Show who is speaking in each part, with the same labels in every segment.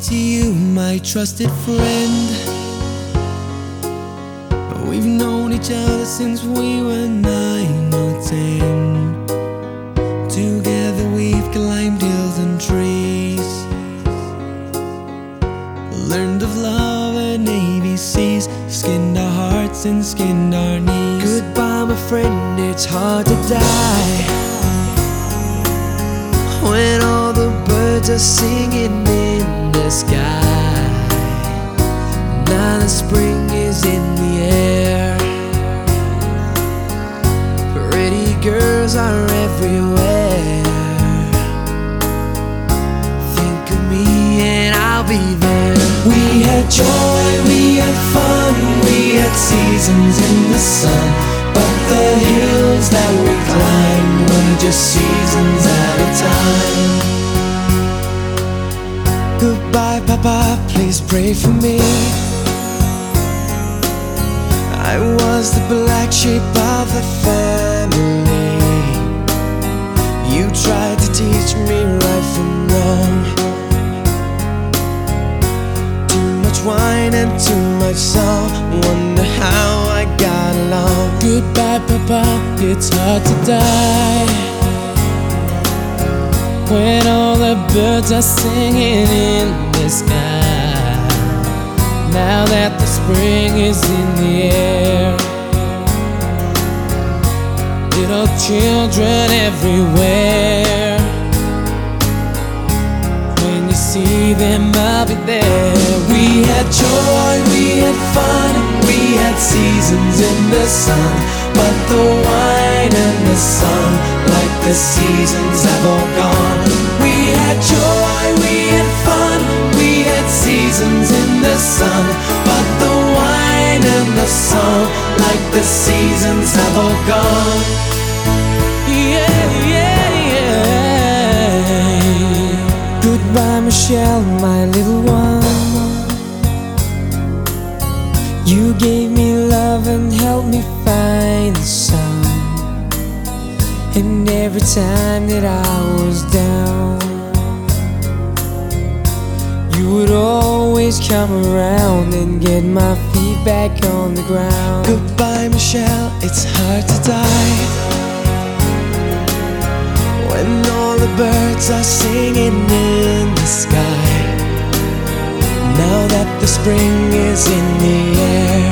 Speaker 1: to you, my trusted friend. We've known each other since we were 9 or 10. Together we've climbed hills and trees, learned of love and ABCs, skinned our hearts and skinned our knees. Goodbye, my friend, it's hard to die when all the birds are singing in the sky. Now the spring is in the air, pretty girls are everywhere. Think of me and I'll be there. We had joy, we had fun, we had seasons in the sun, but the hills that we climbed were just seasons at a time. Goodbye, Papa, please pray for me. I was the black sheep of the family. You tried to teach me right from wrong. Too much wine and too much song, wonder how I got along.
Speaker 2: Goodbye, Papa, it's hard to die when all the birds are singing in the sky. Now that the spring is in the air, little children everywhere. When you see them, I'll be there.
Speaker 1: We had joy, we had fun, we had seasons in the sun, but the wine and the sun, like the seasons, have all gone. We had joy, we had fun, we had seasons in the sun, but the wine and the song, like the seasons, have all gone.
Speaker 2: Yeah, yeah, yeah. Goodbye, Michelle, my little one. You gave me love and helped me find the sun. And every time that I was down, you would always come around and get my feet back on the ground.
Speaker 1: Goodbye, Michelle, it's hard to die when all the birds are singing in the sky. Now that the spring is in the air,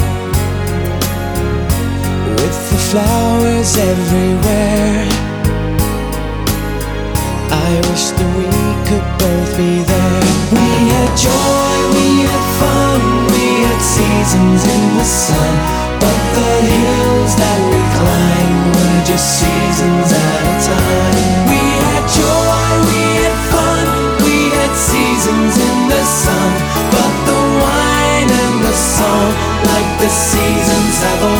Speaker 1: with the flowers everywhere, I wish that we could both be there. We had joy, we had fun, we had seasons in the sun, but the hills that we climbed were just seasons at a time. We had joy, we had fun, we had seasons in the sun, but the wine and the song, like the seasons, have all